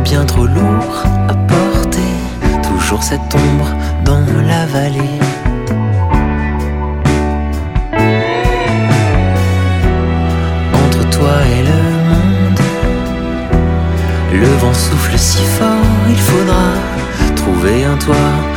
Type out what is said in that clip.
bien trop lourd à porter. Toujours cette ombre dans la vallée. Entre toi et le monde, le vent souffle si fort, il faudra trouver un toit